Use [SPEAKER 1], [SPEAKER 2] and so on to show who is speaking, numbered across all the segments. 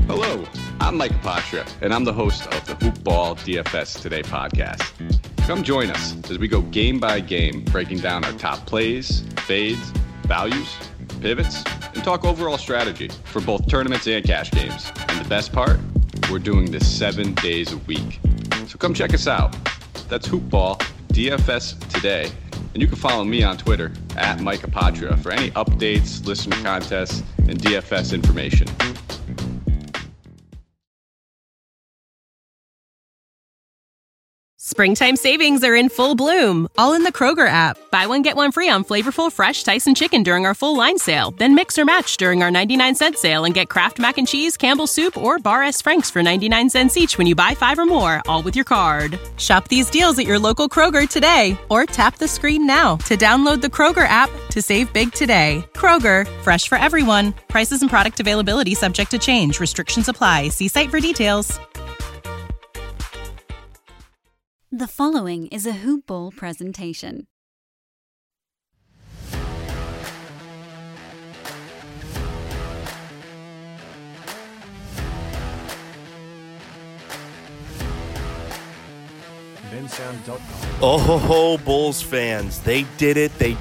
[SPEAKER 1] Hello, I'm Mike Apotria, and I'm the host of the Hoopball DFS Today podcast. Come join us as we go game by game, breaking down our top plays, fades, values, pivots, and talk overall strategy for both tournaments and cash games. And the best part, we're doing this 7 days a week. So come check us out. That's Hoopball DFS Today. And you can follow me on Twitter at Mike Apotria for any updates, listener contests, and DFS information.
[SPEAKER 2] Springtime savings are in full bloom, all in the Kroger app. Buy one, get one free on flavorful, fresh Tyson chicken during our full line sale. Then mix or match during our 99-cent sale and get Kraft Mac and Cheese, Campbell's Soup, or Bar S. Frank's for 99 cents each when you buy 5 or more, all with your card. Shop these deals at your local Kroger today, or tap the screen now to download the Kroger app to save big today. Kroger, fresh for everyone. Prices and product availability subject to change. Restrictions apply. See site for details.
[SPEAKER 3] The following is a Hoop Ball presentation.
[SPEAKER 4] Oh ho ho, Bulls fans. They did it. They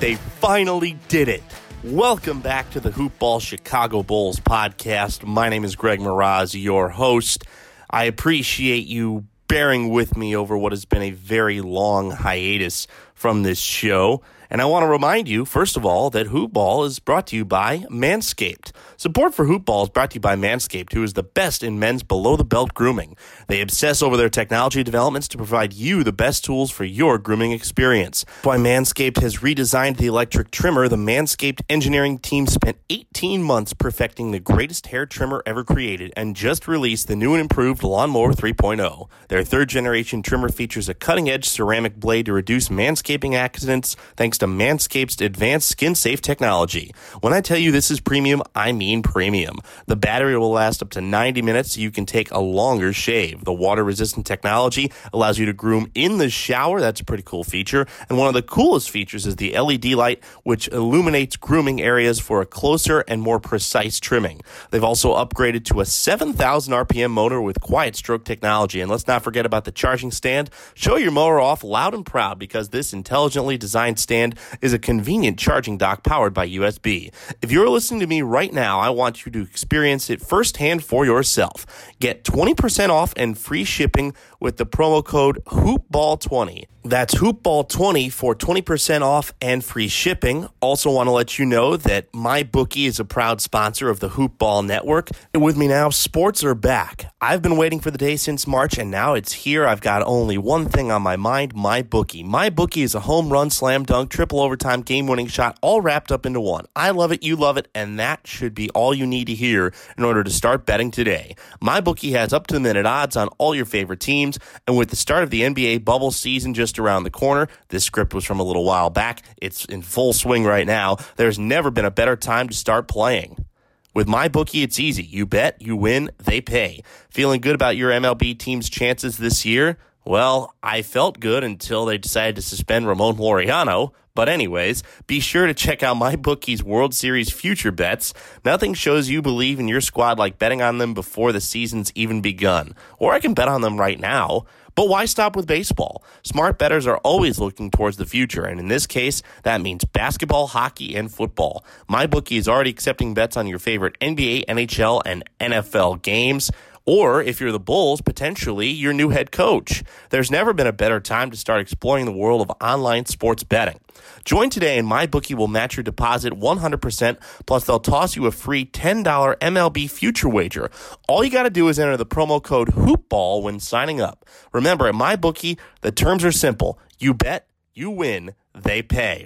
[SPEAKER 4] finally did it. Welcome back to the Hoop Ball Chicago Bulls podcast. My name is Greg Mraz, your host. I appreciate you bearing with me over what has been a very long hiatus from this show. And I want to remind you, first of all, that Hoop Ball is brought to you by Manscaped. Support for Hoop Ball is brought to you by Manscaped, who is the best in men's below-the-belt grooming. They obsess over their technology developments to provide you the best tools for your grooming experience. That's why Manscaped has redesigned the electric trimmer. The Manscaped engineering team spent 18 months perfecting the greatest hair trimmer ever created and just released the new and improved Lawnmower 3.0. Their third-generation trimmer features a cutting-edge ceramic blade to reduce manscaping accidents thanks to Manscaped's advanced skin-safe technology. When I tell you this is premium, I mean premium. The battery will last up to 90 minutes so you can take a longer shave. The water-resistant technology allows you to groom in the shower. That's a pretty cool feature. And one of the coolest features is the LED light, which illuminates grooming areas for a closer and more precise trimming. They've also upgraded to a 7,000 RPM motor with quiet stroke technology. And let's not forget about the charging stand. Show your mower off loud and proud because this intelligently designed stand is a convenient charging dock powered by USB. If you're listening to me right now, I want you to experience it firsthand for yourself. Get 20% off and free shipping with the promo code HoopBall20. That's HoopBall20 for 20% off and free shipping. Also want to let you know that MyBookie is a proud sponsor of the Hoopball Network. And with me now, sports are back. I've been waiting for the day since March, and now it's here. I've got only one thing on my mind, MyBookie. MyBookie is a home run, slam dunk, triple overtime, game-winning shot, all wrapped up into one. I love it, you love it, and that should be all you need to hear in order to start betting today. MyBookie has up-to-the-minute odds on all your favorite teams, and with the start of the NBA bubble season just around the corner, this script was from a little while back, it's in full swing right now, there's never been a better time to start playing. With MyBookie, it's easy. You bet, you win, they pay. Feeling good about your MLB team's chances this year? Well, I felt good until they decided to suspend Ramon Laureano. But anyways, be sure to check out MyBookie's World Series future bets. Nothing shows you believe in your squad like betting on them before the season's even begun. Or I can bet on them right now. But why stop with baseball? Smart bettors are always looking towards the future, and in this case, that means basketball, hockey, and football. MyBookie is already accepting bets on your favorite NBA, NHL, and NFL games. Or, if you're the Bulls, potentially your new head coach. There's never been a better time to start exploring the world of online sports betting. Join today and MyBookie will match your deposit 100%, plus they'll toss you a free $10 MLB future wager. All you got to do is enter the promo code HOOPBALL when signing up. Remember, at MyBookie, the terms are simple. You bet, you win, they pay.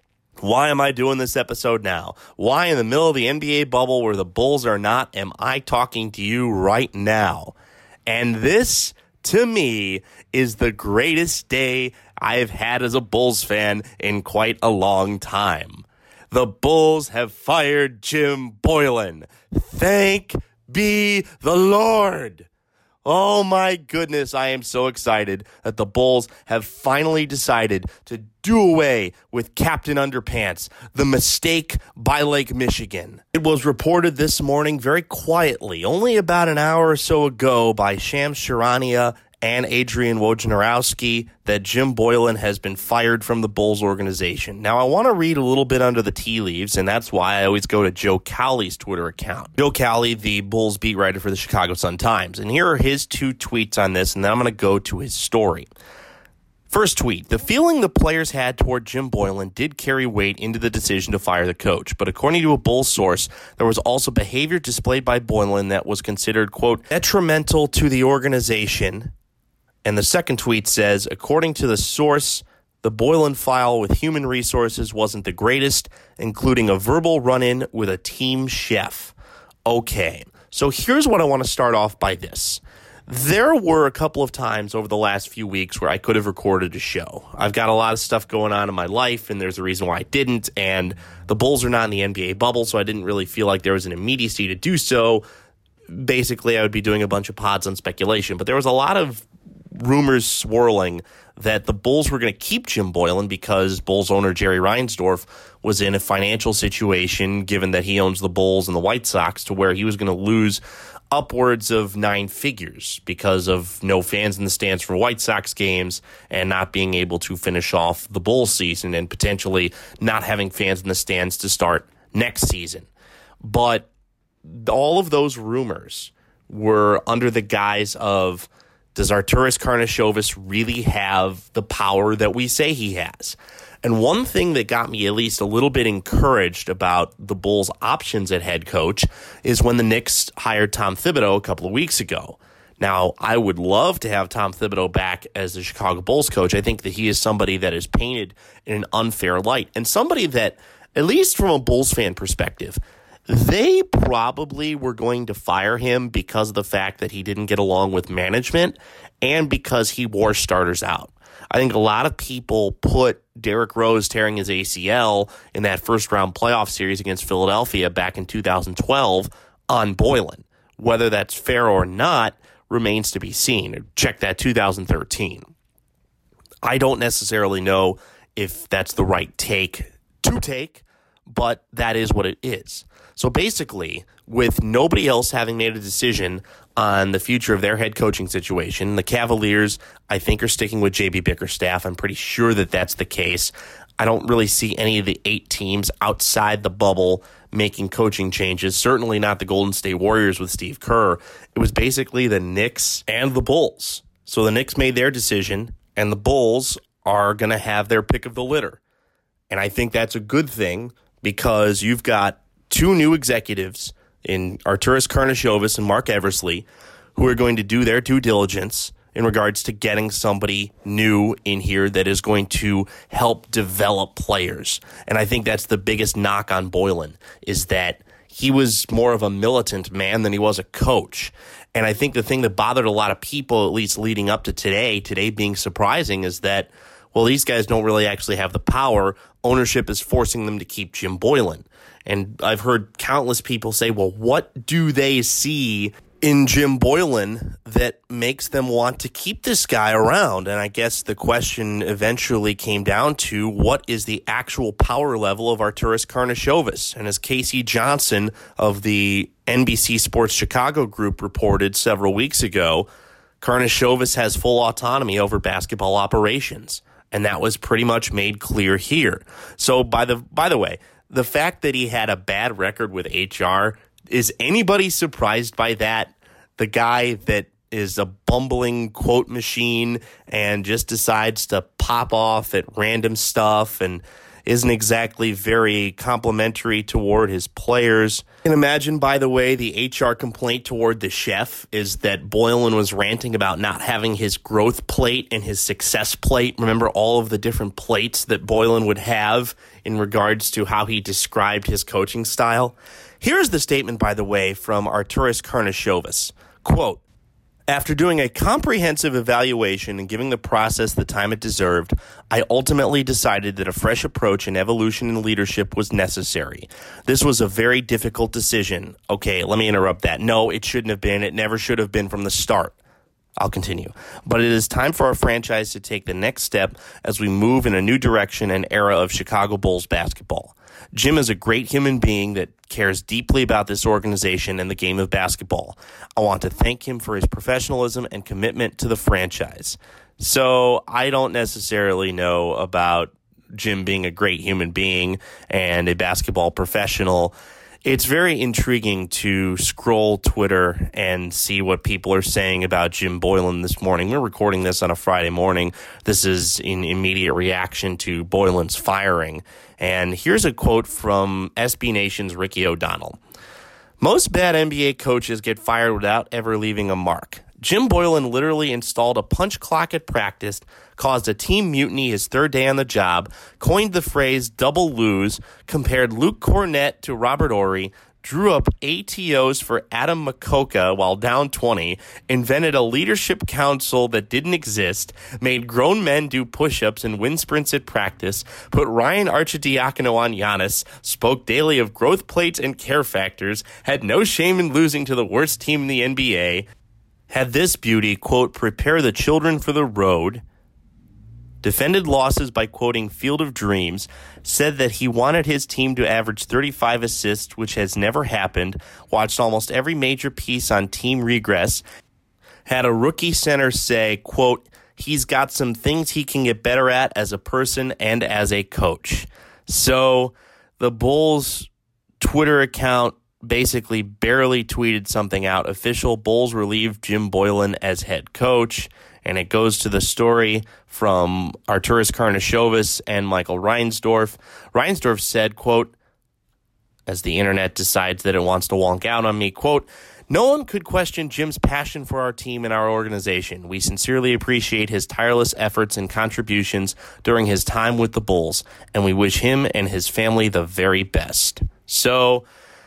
[SPEAKER 4] Why am I doing this episode now? Why in the middle of the NBA bubble where the Bulls are not am I talking to you right now? And this, to me, is the greatest day I've had as a Bulls fan in quite a long time. The Bulls have fired Jim Boylen. Thank be the Lord. Oh my goodness, I am so excited that the Bulls have finally decided to do away with Captain Underpants, the mistake by Lake Michigan. It was reported this morning very quietly, only about an hour or so ago, by Shams Charania and Adrian Wojnarowski, that Jim Boylen has been fired from the Bulls organization. Now, I want to read a little bit under the tea leaves, and that's why I always go to Joe Cowley's Twitter account. Joe Cowley, the Bulls beat writer for the Chicago Sun-Times. And here are his 2 tweets on this, and then I'm going to go to his story. First tweet, the feeling the players had toward Jim Boylen did carry weight into the decision to fire the coach. But according to a Bulls source, there was also behavior displayed by Boylen that was considered, quote, detrimental to the organization. And the second tweet says, according to the source, the Boylen file with human resources wasn't the greatest, including a verbal run-in with a team chef. Okay, so here's what I want to start off by this. There were a couple of times over the last few weeks where I could have recorded a show. I've got a lot of stuff going on in my life, and there's a reason why I didn't, and the Bulls are not in the NBA bubble, so I didn't really feel like there was an immediacy to do so. Basically, I would be doing a bunch of pods on speculation, but there was a lot of rumors swirling that the Bulls were going to keep Jim Boylen because Bulls owner Jerry Reinsdorf was in a financial situation, given that he owns the Bulls and the White Sox, to where he was going to lose upwards of 9 figures because of no fans in the stands for White Sox games and not being able to finish off the Bulls season and potentially not having fans in the stands to start next season. But all of those rumors were under the guise of, does Arturas Karnisovas really have the power that we say he has? And one thing that got me at least a little bit encouraged about the Bulls' options at head coach is when the Knicks hired Tom Thibodeau a couple of weeks ago. Now, I would love to have Tom Thibodeau back as the Chicago Bulls coach. I think that he is somebody that is painted in an unfair light, and somebody that, at least from a Bulls fan perspective, they probably were going to fire him because of the fact that he didn't get along with management and because he wore starters out. I think a lot of people put Derrick Rose tearing his ACL in that first-round playoff series against Philadelphia back in 2012 on Boylen. Whether that's fair or not remains to be seen. Check that 2013. I don't necessarily know if that's the right take to take, but that is what it is. So basically, with nobody else having made a decision on the future of their head coaching situation, the Cavaliers, I think, are sticking with J.B. Bickerstaff. I'm pretty sure that that's the case. I don't really see any of the 8 teams outside the bubble making coaching changes, certainly not the Golden State Warriors with Steve Kerr. It was basically the Knicks and the Bulls. So the Knicks made their decision, and the Bulls are going to have their pick of the litter. And I think that's a good thing because you've got 2 new executives in Arturas Karnisovas and Mark Eversley who are going to do their due diligence in regards to getting somebody new in here that is going to help develop players. And I think that's the biggest knock on Boylen, is that he was more of a militant man than he was a coach. And I think the thing that bothered a lot of people, at least leading up to today being surprising, is that, well, these guys don't really actually have the power. Ownership is forcing them to keep Jim Boylen. And I've heard countless people say, well, what do they see in Jim Boylen that makes them want to keep this guy around? And I guess the question eventually came down to, what is the actual power level of Arturas Karnisovas? And as Casey Johnson of the NBC Sports Chicago group reported several weeks ago, Karnisovas has full autonomy over basketball operations. And that was pretty much made clear here. So by the way, the fact that he had a bad record with HR, is anybody surprised by that? The guy that is a bumbling quote machine and just decides to pop off at random stuff and isn't exactly very complimentary toward his players. You can imagine, by the way, the HR complaint toward the chef is that Boylen was ranting about not having his growth plate and his success plate. Remember all of the different plates that Boylen would have in regards to how he described his coaching style? Here's the statement, by the way, from Arturas Karnisovas. Quote, after doing a comprehensive evaluation and giving the process the time it deserved, I ultimately decided that a fresh approach and evolution in leadership was necessary. This was a very difficult decision. Okay, let me interrupt that. No, it shouldn't have been. It never should have been from the start. I'll continue. But it is time for our franchise to take the next step as we move in a new direction and era of Chicago Bulls basketball. Jim is a great human being that cares deeply about this organization and the game of basketball. I want to thank him for his professionalism and commitment to the franchise. So I don't necessarily know about Jim being a great human being and a basketball professional. It's very intriguing to scroll Twitter and see what people are saying about Jim Boylen this morning. We're recording this on a Friday morning. This is in immediate reaction to Boylen's firing. And here's a quote from SB Nation's Ricky O'Donnell. Most bad NBA coaches get fired without ever leaving a mark. Jim Boylen literally installed a punch clock at practice, caused a team mutiny his third day on the job, coined the phrase double lose, compared Luke Cornett to Robert Horry, drew up ATOs for Adam Makoka while down 20, invented a leadership council that didn't exist, made grown men do push-ups and wind sprints at practice, put Ryan Arcidiacono on Giannis, spoke daily of growth plates and care factors, had no shame in losing to the worst team in the NBA, had this beauty, quote, prepare the children for the road, defended losses by quoting Field of Dreams, said that he wanted his team to average 35 assists, which has never happened, watched almost every major piece on Team Regress, had a rookie center say, quote, he's got some things he can get better at as a person and as a coach. So the Bulls Twitter account basically barely tweeted something out. Official Bulls relieved Jim Boylen as head coach. And it goes to the story from Arturas Karnisovas and Michael Reinsdorf. Reinsdorf said, quote, as the internet decides that it wants to wonk out on me, quote, no one could question Jim's passion for our team and our organization. We sincerely appreciate his tireless efforts and contributions during his time with the Bulls, and we wish him and his family the very best. So,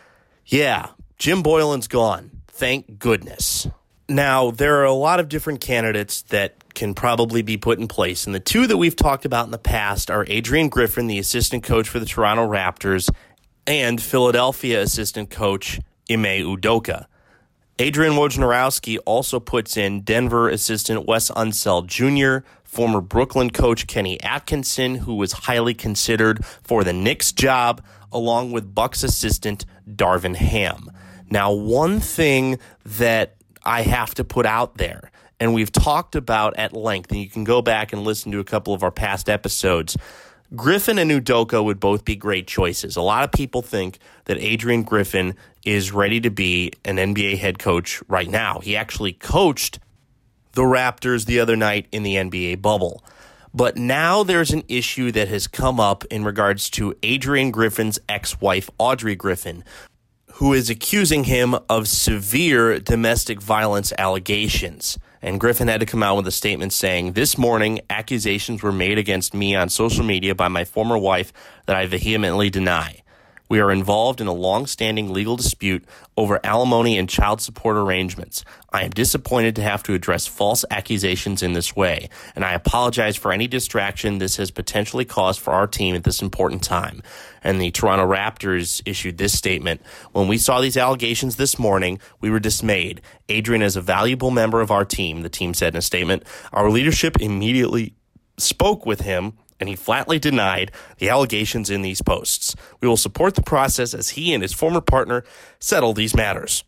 [SPEAKER 4] yeah, Jim Boylen's gone. Thank goodness. Now, there are a lot of different candidates that can probably be put in place, and the two that we've talked about in the past are Adrian Griffin, the assistant coach for the Toronto Raptors, and Philadelphia assistant coach Ime Udoka. Adrian Wojnarowski also puts in Denver assistant Wes Unseld Jr., former Brooklyn coach Kenny Atkinson, who was highly considered for the Knicks job, along with Bucks assistant Darvin Ham. Now, one thing that I have to put out there, and we've talked about at length, and you can go back and listen to a couple of our past episodes, Griffin and Udoka would both be great choices. A lot of people think that Adrian Griffin is ready to be an NBA head coach right now. He actually coached the Raptors the other night in the NBA bubble. But now there's an issue that has come up in regards to Adrian Griffin's ex-wife, Audrey Griffin, who is accusing him of severe domestic violence allegations. And Griffin had to come out with a statement saying, this morning, accusations were made against me on social media by my former wife that I vehemently deny. We are involved in a long-standing legal dispute over alimony and child support arrangements. I am disappointed to have to address false accusations in this way, and I apologize for any distraction this has potentially caused for our team at this important time. And the Toronto Raptors issued this statement. When we saw these allegations this morning, we were dismayed. Adrian is a valuable member of our team, the team said in a statement. Our leadership immediately spoke with him, and he flatly denied the allegations in these posts. We will support the process as he and his former partner settle these matters.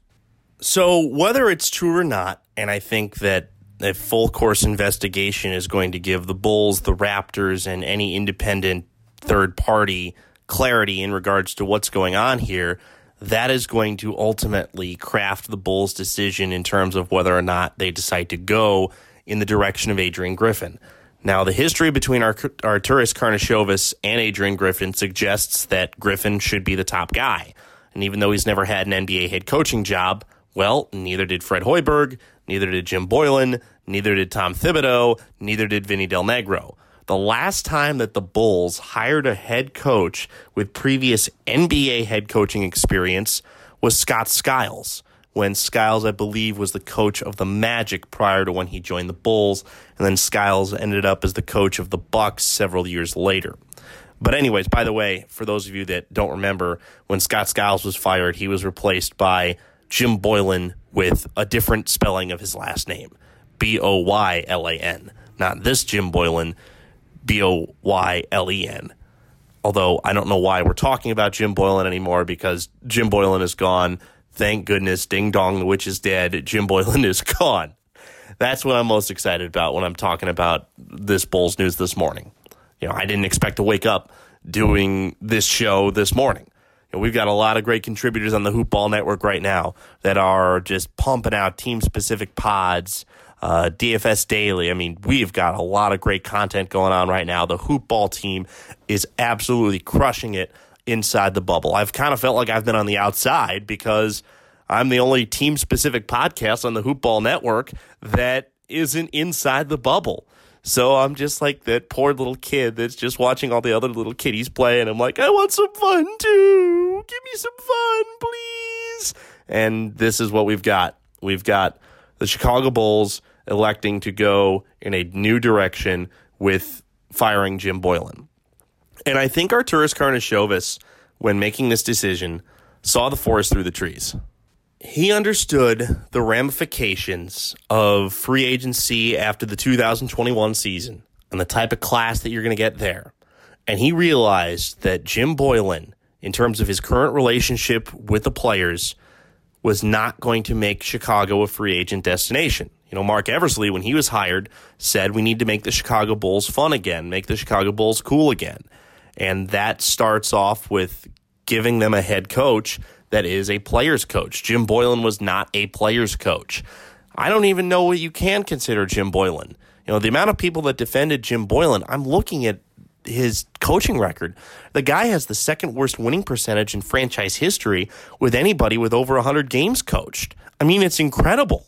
[SPEAKER 4] So whether it's true or not, and I think that a full course investigation is going to give the Bulls, the Raptors, and any independent third party clarity in regards to what's going on here, that is going to ultimately craft the Bulls' decision in terms of whether or not they decide to go in the direction of Adrian Griffin. Now, the history between Arturas Karnisovas and Adrian Griffin suggests that Griffin should be the top guy. And even though he's never had an NBA head coaching job, well, neither did Fred Hoiberg, neither did Jim Boylen, neither did Tom Thibodeau, neither did Vinny Del Negro. The last time that the Bulls hired a head coach with previous NBA head coaching experience was Scott Skiles, when Skiles, I believe, was the coach of the Magic prior to when he joined the Bulls, and then Skiles ended up as the coach of the Bucks several years later. But anyways, by the way, for those of you that don't remember, when Scott Skiles was fired, he was replaced by Jim Boylen with a different spelling of his last name. Boylan, not this Jim Boylan, Boylen. Although I don't know why we're talking about Jim Boylan anymore, because Jim Boylan is gone. Thank goodness, ding dong, the witch is dead. Jim Boylan is gone. That's what I'm most excited about when I'm talking about this Bulls news this morning. I didn't expect to wake up doing this show this morning. We've got a lot of great contributors on the Hoop Ball Network right now that are just pumping out team-specific pods, DFS Daily. I mean, we've got a lot of great content going on right now. The Hoop Ball team is absolutely crushing it inside the bubble. I've kind of felt like I've been on the outside because I'm the only team-specific podcast on the Hoop Ball Network that isn't inside the bubble. So I'm just like that poor little kid that's just watching all the other little kiddies play, and I'm like, I want some fun too. Give me some fun, please. And this is what we've got. We've got the Chicago Bulls electing to go in a new direction with firing Jim Boylan. And I think Arturas Karnisovas, when making this decision, saw the forest through the trees. He understood the ramifications of free agency after the 2021 season and the type of class that you're going to get there. And he realized that Jim Boylan, in terms of his current relationship with the players, was not going to make Chicago a free agent destination. Mark Eversley, when he was hired, said we need to make the Chicago Bulls fun again, make the Chicago Bulls cool again. And that starts off with giving them a head coach that is a player's coach. Jim Boylan was not a player's coach. I don't even know what you can consider Jim Boylan. The amount of people that defended Jim Boylan, I'm looking at his coaching record. The guy has the second worst winning percentage in franchise history with anybody with over 100 games coached. I mean, it's incredible.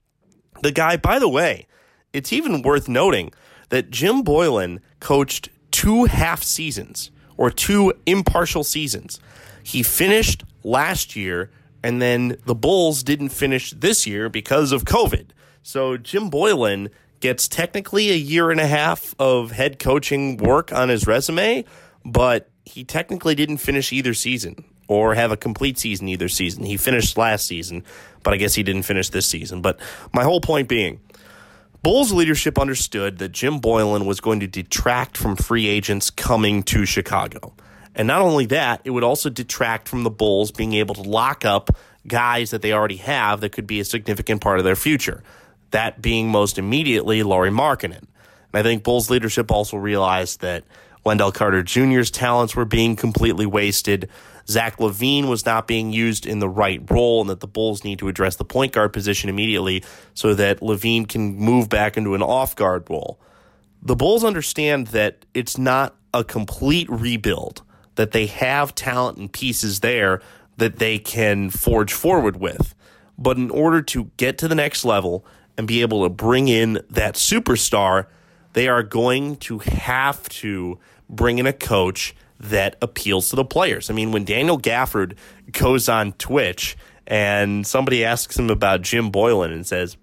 [SPEAKER 4] The guy, by the way, it's even worth noting that Jim Boylan coached 2 half seasons or 2 impartial seasons. He finished last year, and then the Bulls didn't finish this year because of COVID. So Jim Boylan gets technically a year and a half of head coaching work on his resume, but he technically didn't finish either season or have a complete season either season. He finished last season, but I guess he didn't finish this season. But my whole point being, Bulls leadership understood that Jim Boylan was going to detract from free agents coming to Chicago. And not only that, it would also detract from the Bulls being able to lock up guys that they already have that could be a significant part of their future. That being most immediately Lauri Markkanen. And I think Bulls leadership also realized that Wendell Carter Jr.'s talents were being completely wasted. Zach LaVine was not being used in the right role, and that the Bulls need to address the point guard position immediately so that LaVine can move back into an off-guard role. The Bulls understand that it's not a complete rebuild, that they have talent and pieces there that they can forge forward with. But in order to get to the next level and be able to bring in that superstar, they are going to have to bring in a coach that appeals to the players. I mean, when Daniel Gafford goes on Twitch and somebody asks him about Jim Boylan and says,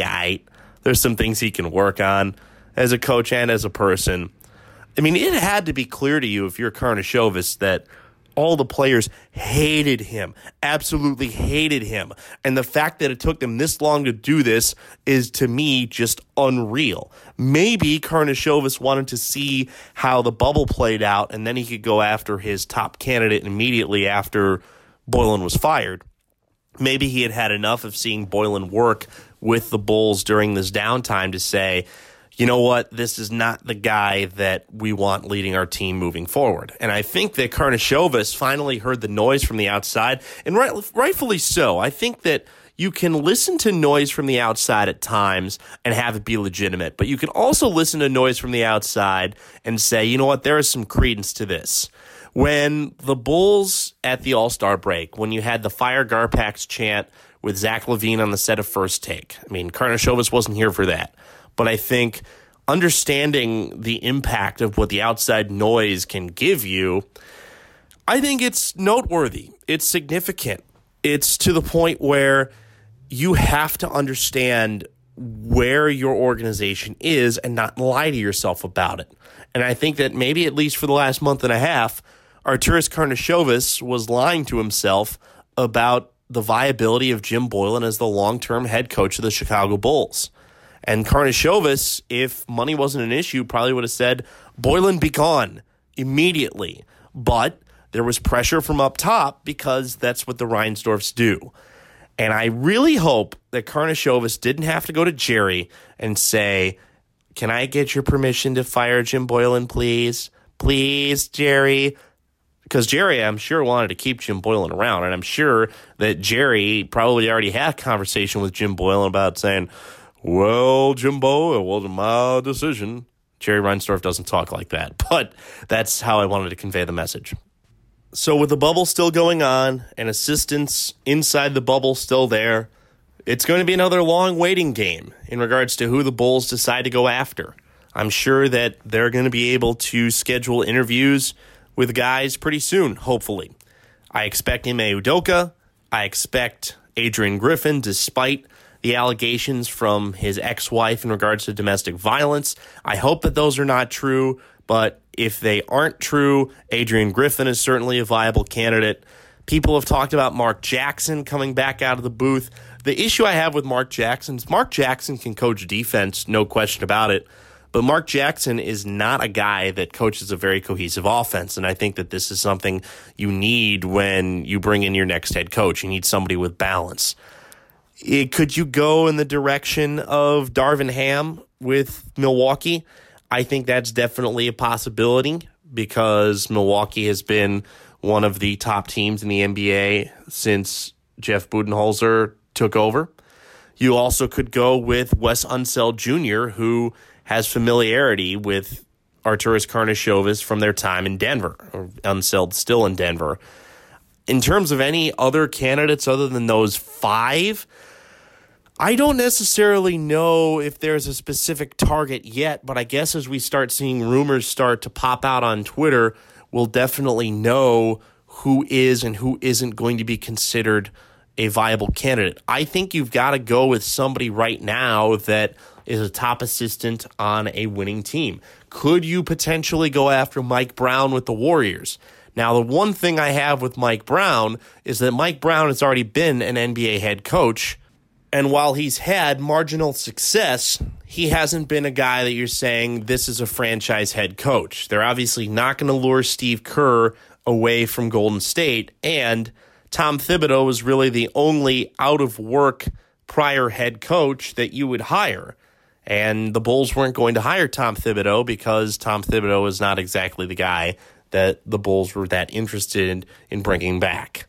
[SPEAKER 4] there's some things he can work on as a coach and as a person. I mean, it had to be clear to you if you're Karnisovas that all the players hated him, absolutely hated him. And the fact that it took them this long to do this is, to me, just unreal. Maybe Karnisovas wanted to see how the bubble played out, and then he could go after his top candidate immediately after Boylan was fired. Maybe he had had enough of seeing Boylan work with the Bulls during this downtime to say, you know what, this is not the guy that we want leading our team moving forward. And I think that Karnisovas finally heard the noise from the outside, and rightfully so. I think that you can listen to noise from the outside at times and have it be legitimate, but you can also listen to noise from the outside and say, you know what, there is some credence to this. When the Bulls at the All-Star break, when you had the Fire Garpax chant with Zach LaVine on the set of First Take, I mean, Karnisovas wasn't here for that. But I think understanding the impact of what the outside noise can give you, I think it's noteworthy. It's significant. It's to the point where you have to understand where your organization is and not lie to yourself about it. And I think that maybe at least for the last month and a half, Arturas Karnisovas was lying to himself about the viability of Jim Boylan as the long-term head coach of the Chicago Bulls. And Karnisovas, if money wasn't an issue, probably would have said, Boylen, be gone immediately. But there was pressure from up top because that's what the Reinsdorfs do. And I really hope that Karnisovas didn't have to go to Jerry and say, can I get your permission to fire Jim Boylen, please? Please, Jerry. Because Jerry, I'm sure, wanted to keep Jim Boylen around. And I'm sure that Jerry probably already had a conversation with Jim Boylen about saying, well, Jimbo, it wasn't my decision. Jerry Reinsdorf doesn't talk like that. But that's how I wanted to convey the message. So with the bubble still going on and assistants inside the bubble still there, it's going to be another long waiting game in regards to who the Bulls decide to go after. I'm sure that they're going to be able to schedule interviews with guys pretty soon, hopefully. I expect Ime Udoka. I expect Adrian Griffin, despite the allegations from his ex-wife in regards to domestic violence. I hope that those are not true, but if they aren't true, Adrian Griffin is certainly a viable candidate. People have talked about Mark Jackson coming back out of the booth. The issue I have with Mark Jackson is Mark Jackson can coach defense, no question about it, but Mark Jackson is not a guy that coaches a very cohesive offense, and I think that this is something you need when you bring in your next head coach. You need somebody with balance. Could you go in the direction of Darvin Ham with Milwaukee? I think that's definitely a possibility because Milwaukee has been one of the top teams in the NBA since Jeff Budenholzer took over. You also could go with Wes Unseld Jr., who has familiarity with Arturas Karnisovas from their time in Denver, or Unseld still in Denver. In terms of any other candidates other than those five, I don't necessarily know if there's a specific target yet, but I guess as we start seeing rumors start to pop out on Twitter, we'll definitely know who is and who isn't going to be considered a viable candidate. I think you've got to go with somebody right now that is a top assistant on a winning team. Could you potentially go after Mike Brown with the Warriors? Now, the one thing I have with Mike Brown is that Mike Brown has already been an NBA head coach, and while he's had marginal success, he hasn't been a guy that you're saying this is a franchise head coach. They're obviously not going to lure Steve Kerr away from Golden State, and Tom Thibodeau was really the only out-of-work prior head coach that you would hire. And the Bulls weren't going to hire Tom Thibodeau because Tom Thibodeau is not exactly the guy that the Bulls were that interested in bringing back.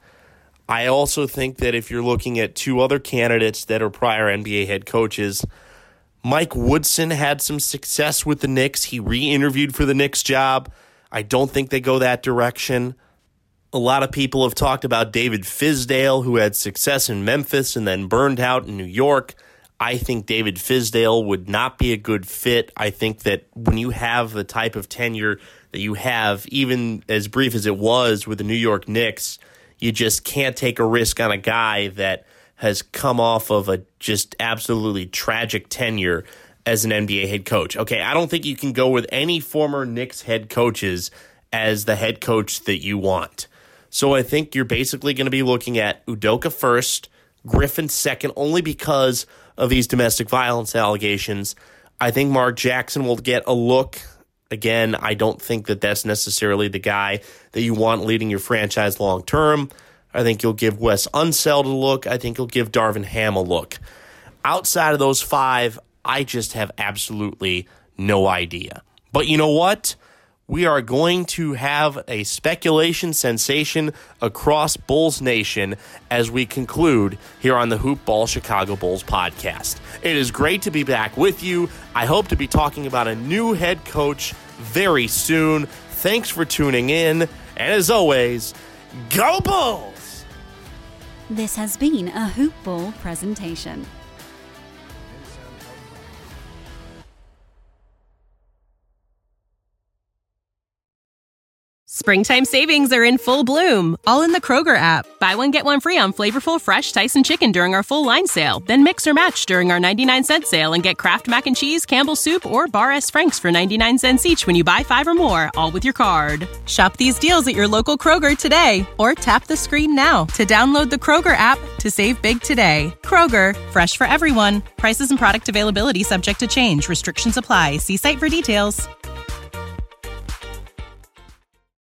[SPEAKER 4] I also think that if you're looking at two other candidates that are prior NBA head coaches, Mike Woodson had some success with the Knicks. He re-interviewed for the Knicks job. I don't think they go that direction. A lot of people have talked about David Fizdale, who had success in Memphis and then burned out in New York. I think David Fizdale would not be a good fit. I think that when you have the type of tenure that you have, even as brief as it was with the New York Knicks, you just can't take a risk on a guy that has come off of a just absolutely tragic tenure as an NBA head coach. Okay, I don't think you can go with any former Knicks head coaches as the head coach that you want. So I think you're basically going to be looking at Udoka first, Griffin second, only because of these domestic violence allegations. I think Mark Jackson will get a look. Again, I don't think that that's necessarily the guy that you want leading your franchise long term. I think you'll give Wes Unseld a look. I think you'll give Darvin Ham a look. Outside of those five, I just have absolutely no idea. But you know what? We are going to have a speculation sensation across Bulls Nation as we conclude here on the Hoop Ball Chicago Bulls podcast. It is great to be back with you. I hope to be talking about a new head coach very soon. Thanks for tuning in. And as always, go Bulls!
[SPEAKER 3] This has been a Hoop Ball presentation.
[SPEAKER 2] Springtime savings are in full bloom, all in the Kroger app. Buy one, get one free on flavorful fresh Tyson chicken during our full line sale. Then mix or match during our 99-cent sale and get Kraft Mac and Cheese, Campbell's Soup, or Bar S. Frank's for 99 cents each when you buy 5 or more, all with your card. Shop these deals at your local Kroger today, or tap the screen now to download the Kroger app to save big today. Kroger, fresh for everyone. Prices and product availability subject to change. Restrictions apply. See site for details.